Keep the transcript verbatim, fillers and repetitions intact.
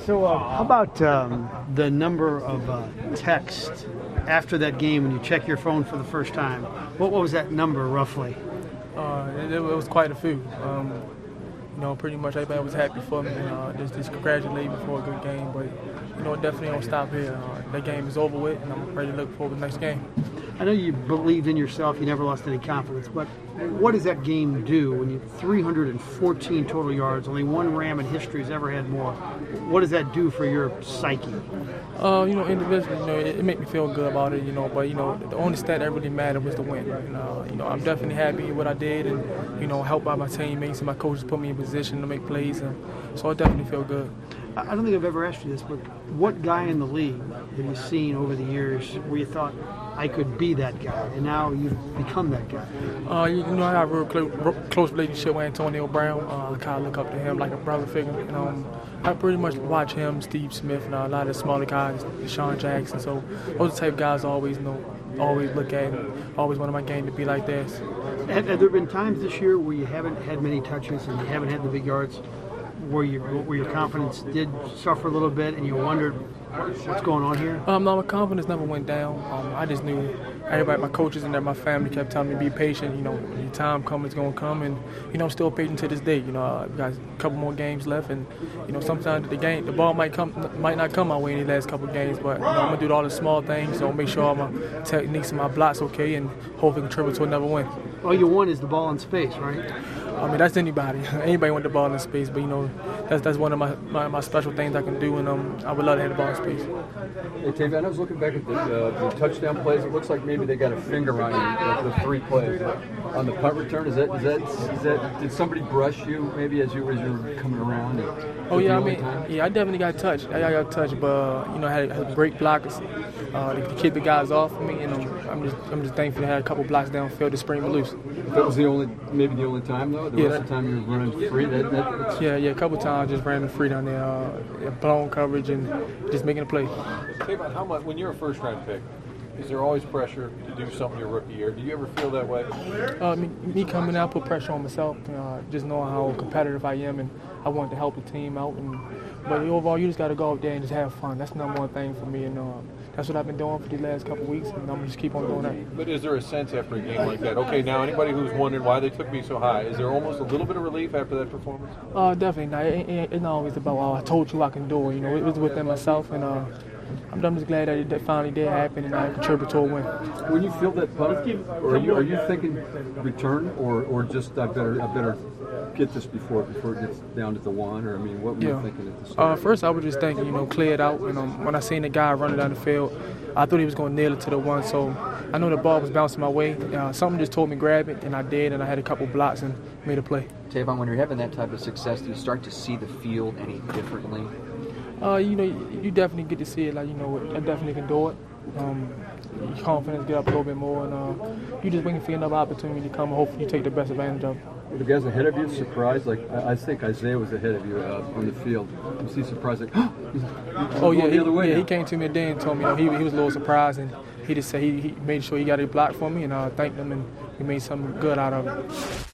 So uh, how about um, the number of uh, texts after that game when you check your phone for the first time? What, what was that number roughly? Uh, it, it was quite a few. Um, you know, pretty much everybody was happy for me and uh, just, just congratulate me for a good game. But, you know, it definitely don't stop here. Uh, that game is over with, and I'm ready to look forward to the next game. I know you believed in yourself. You never lost any confidence. But what does that game do when you three hundred fourteen total yards, only one Ram in history has ever had more? What does that do for your psyche? Uh, you know, individually, you know, it, it made me feel good about it, you know, but, you know, the only stat that really mattered was the win. And, uh, you know, I'm definitely happy with what I did and, you know, helped by my teammates and my coaches put me in position to make plays. And so I definitely feel good. I don't think I've ever asked you this, but what guy in the league have you seen over the years where you thought, I could be that guy, and now you've become that guy? Uh, you, you know, I have a real close, close relationship with Antonio Brown. Uh, I kind of look up to him like a brother figure. You know, um, I pretty much watch him, Steve Smith, and uh, a lot of the smaller guys, Deshaun Jackson. So those are the type of guys I always you know, always look at, and always wanted my game to be like this. Have, have there been times this year where you haven't had many touches and you haven't had the big yards, where you where your confidence did suffer a little bit, and you wondered what's going on here? Um, no, my confidence never went down. Um, I just knew everybody, my coaches and my family kept telling me to be patient. You know, when your time comes, it's going to come. And, you know, I'm still patient to this day. You know, I've got a couple more games left. And, you know, sometimes the game, the ball might come, might not come my way in the last couple of games. But, you know, I'm going to do all the small things. So make sure all my techniques and my blocks okay and hopefully contribute to another win. All you want is the ball in space, right? I mean, that's anybody. Anybody want the ball in space, but, you know, that's that's one of my, my, my special things I can do, and um, I would love to have the ball in space. Hey, Tavion, I was looking back at the, uh, the touchdown plays. It looks like maybe they got a finger on you, the, the three plays. On the punt return, is that, is that, is that, did somebody brush you maybe as you, as you were coming around? Oh, yeah, I mean, time? yeah, I definitely got touched. I got touched, but, you know, I had, had break blockers uh, to keep the guys off of me, and um, I'm just I'm just thankful to have a couple blocks downfield to spring me loose. That was the only, maybe the only time, though? The yeah, rest of the time you were running free? That, that, yeah, yeah, a couple times I just ran free down there, uh, blown coverage and just making a play. Tavon, how much, when you're a first-round pick, is there always pressure to do something your rookie year? Do you ever feel that way? Uh, me, me coming out, put pressure on myself, uh, just knowing how competitive I am, and I wanted to help the team out. And but overall, you just got to go out there and just have fun. That's the number one thing for me, and uh, that's what I've been doing for the last couple of weeks, and I'm going to just keep on doing that. But is there a sense after a game like that? Okay, now anybody who's wondering why they took me so high, is there almost a little bit of relief after that performance? Uh, definitely. Now, it, it, it's not always about, oh, I told you I can do it. You know, it was within myself, and uh, I'm, I'm just glad that it that finally did happen, and I contributed to a win. When you feel that punt, or are you are you thinking return, or, or just I better I better get this before before it gets down to the one, or I mean, what were yeah. you thinking at the start? Uh, first, I was just thinking, you know, clear it out. And um, when I seen the guy running down the field, I thought he was going to nail it to the one. So I know the ball was bouncing my way. Uh, something just told me grab it, and I did, and I had a couple blocks and made a play. Tavon, when you're having that type of success, do you start to see the field any differently? Uh, you know, you definitely get to see it. Like, you know, I definitely can do it. Um, your confidence get up a little bit more, and uh, you just waiting for another opportunity to come. And hopefully, you take the best advantage of it. Were the guys ahead of you surprised? Like I, I think Isaiah was ahead of you uh, on the field. Was he surprised? Like, oh yeah, the he, other way yeah, now. he came to me today and told me, you know, he he was a little surprised, and he just said he, he made sure he got a block for me, and I uh, thanked him, and we made something good out of it.